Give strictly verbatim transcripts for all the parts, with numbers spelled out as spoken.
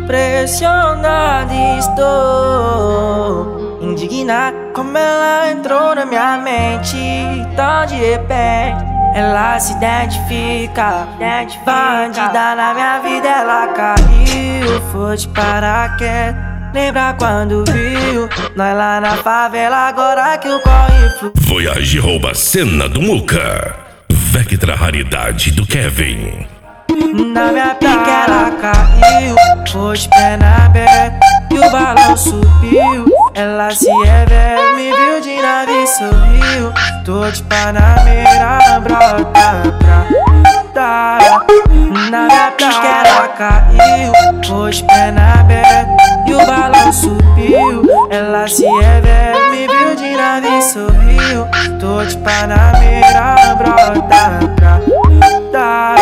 Pressionado estou, indignado como ela entrou na minha mente. Tão de repente ela se identifica, bandida na minha vida ela caiu. Foi de paraquedas, lembra quando viu nós lá na favela, agora que o corre flui. Voyage rouba a cena do Muca. Vectra raridade do Kevin. Na minha pica ela caiu, foi de perna aberta e o balão subiu. Ela se revela, me viu de nave e sorriu. Tô de Panamera, brota pra dar. Na minha pica ela caiu, foi de perna aberta e o balão subiu. Ela se revela, me viu de nave e sorriu. Tô de Panamera, brota pra dar.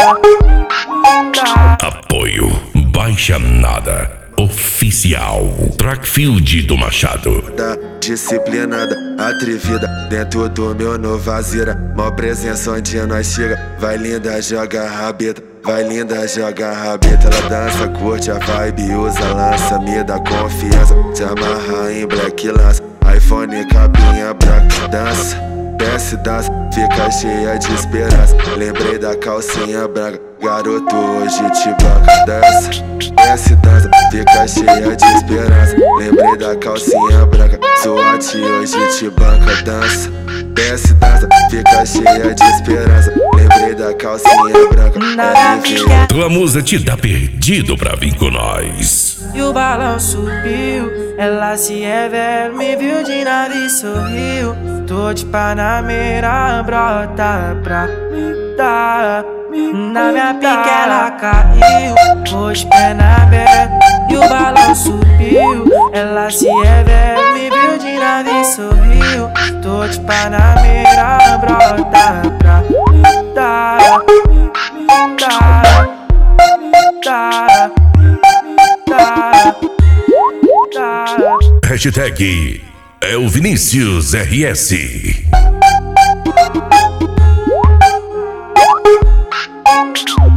Apoio Baixa Nada Oficial. Trackfield do Machado. Disciplinada, atrevida, dentro do meu Novazeira. Mó presença onde nós chega. Vai linda, joga rabeta. Vai linda, joga rabeta. Ela dança, curte a vibe, usa lança. Me dá confiança, se amarra em black lança. iPhone, capinha branca, dança. Desce, dança, fica cheia de esperança. Lembrei da calcinha branca, garoto hoje te banca. Dança, desce, dança, fica cheia de esperança. Lembrei da calcinha branca, SWAT hoje te banca. Dança, desce, dança, fica cheia de esperança. Lembrei da calcinha branca, Tua musa te dá perdido pra vir com nós. E o balão subiu, ela se revela, me viu de nave e sorriu. Tô de Panamera, brota pra dar. Na minha pica ela caiu, foi de perna aberta e o balão subiu. Ela se revela, me viu de nave e sorriu. Tô de Panamera, brota pra dar. Dar, dar, dar, dar. Hashtag é o Vinícius R S.